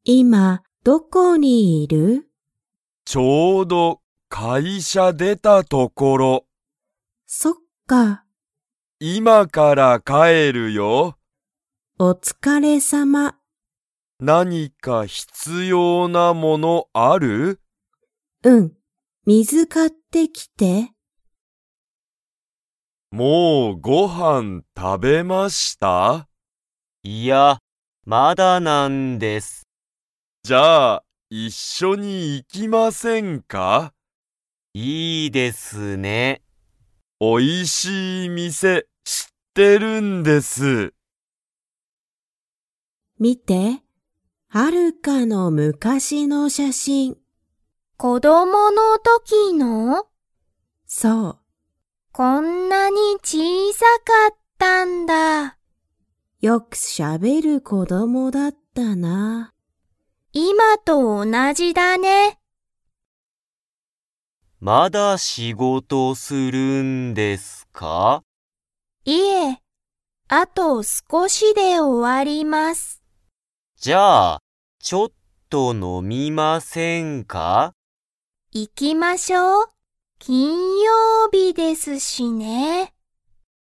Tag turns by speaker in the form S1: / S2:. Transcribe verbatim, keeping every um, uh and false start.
S1: 今、どこにいる？
S2: ちょうど会社出たところ。
S1: そっか。
S2: 今から帰るよ。
S1: お疲れ様。
S2: 何か必要なものある？
S1: うん、水買ってきて。
S2: もうご飯食べました？
S3: いや、まだなんです。
S2: じゃあ、一緒に行きませんか？
S3: いいですね。
S2: おいしい店知ってるんです。
S1: 見て、はるかの昔の写真。
S4: 子供の時の？
S1: そう。
S4: こんなに小さかったんだ。
S1: よくしゃべる子供だったな。
S4: 今と同じだね。
S3: まだ仕事するんですか？
S4: いえ、あと少しで終わります。
S3: じゃあ、ちょっと飲みませんか？
S4: 行きましょう。金曜日ですしね。